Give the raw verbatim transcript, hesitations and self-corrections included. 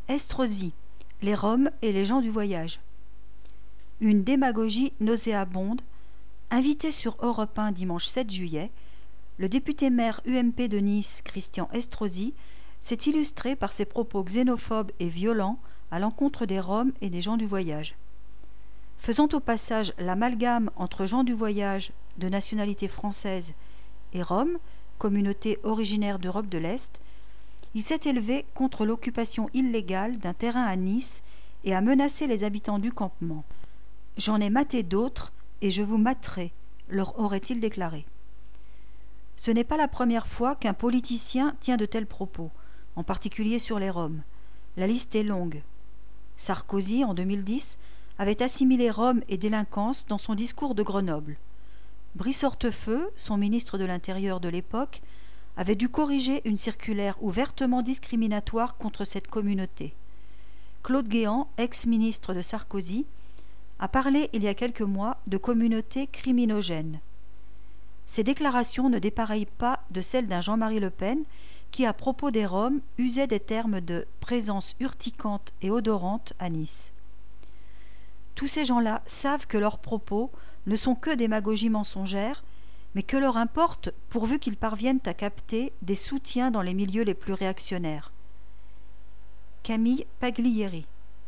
Estrosi, les Roms et les gens du voyage. Une démagogie nauséabonde. Invité sur Europe un dimanche sept juillet, le député-maire U M P de Nice, Christian Estrosi, s'est illustré par ses propos xénophobes et violents à l'encontre des Roms et des gens du voyage. Faisant au passage l'amalgame entre gens du voyage de nationalité française et Roms, communauté originaire d'Europe de l'Est, il s'est élevé contre l'occupation illégale d'un terrain à Nice et a menacé les habitants du campement. « J'en ai maté d'autres et je vous materai », leur aurait-il déclaré. Ce n'est pas la première fois qu'un politicien tient de tels propos, en particulier sur les Roms. La liste est longue. Sarkozy, en deux mille dix, avait assimilé Roms et délinquance dans son discours de Grenoble. Brice Hortefeux, son ministre de l'Intérieur de l'époque, avait dû corriger une circulaire ouvertement discriminatoire contre cette communauté. Claude Guéant, ex-ministre de Sarkozy, a parlé il y a quelques mois de communauté criminogène. Ces déclarations ne dépareillent pas de celles d'un Jean-Marie Le Pen qui, à propos des Roms, usait des termes de présence urticante et odorante à Nice. Tous ces gens-là savent que leurs propos ne sont que démagogie mensongère, mais que leur importe pourvu qu'ils parviennent à capter des soutiens dans les milieux les plus réactionnaires. Camille Paglieri.